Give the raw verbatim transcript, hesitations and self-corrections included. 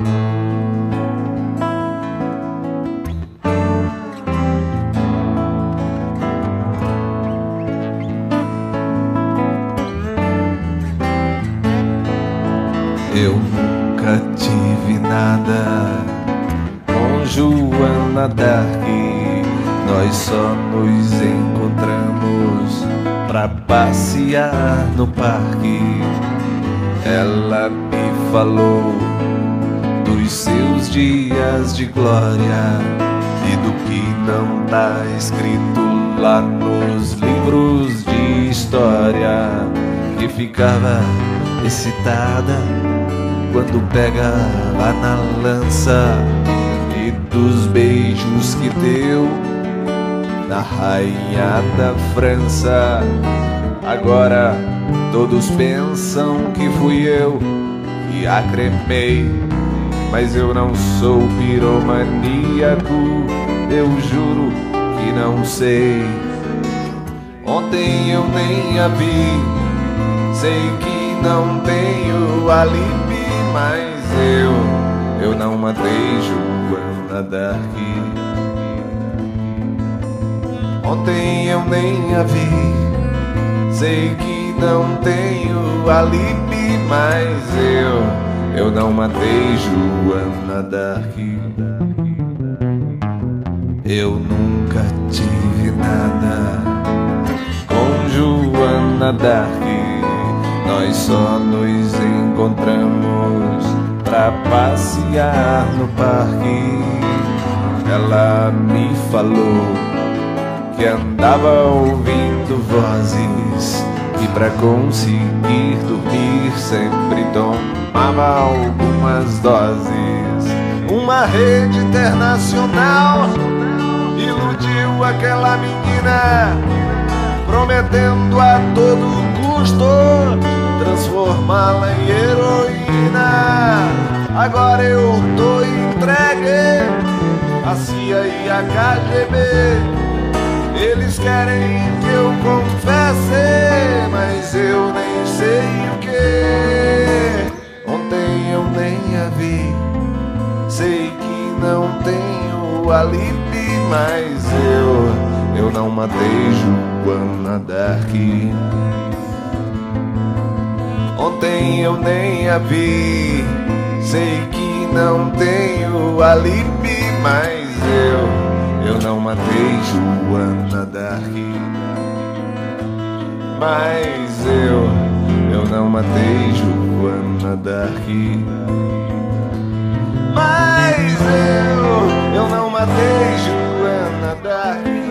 Eu nunca tive nada com Joana Dark. Nós só nos encontramos pra passear no parque. Ela me falou dos seus dias de glória e do que não tá escrito lá nos livros de história, que ficava excitada quando pegava na lança, e dos beijos que deu na rainha da França. Agora todos pensam que fui eu que a cremei, mas eu não sou piromaníaco, eu juro que não sei. Ontem eu nem a vi, sei que não tenho alibi, mas eu, eu não matei Joana Dark. Ontem eu nem a vi, sei que não tenho alibi, mas eu, eu não matei Joana Dark. Eu nunca tive nada com Joana Dark. Nós só nos encontramos pra passear no parque. Ela me falou que andava ouvindo vozes e pra conseguir dormir sempre tomava algumas doses. Uma rede internacional iludiu aquela menina, prometendo a todo custo transformá-la em heroína. Agora eu tô entregue a C I A e a K G B. Eles querem que eu confesse, mas eu nem sei o que. Ontem eu nem a vi, sei que não tenho alibi, mas eu, eu não matei Joana Dark. Ontem eu nem a vi, sei que não tenho alibi, mas eu, eu não matei Joana Dark. Mas eu, eu não matei Joana Dark. Mas eu, eu não matei Joana Dark.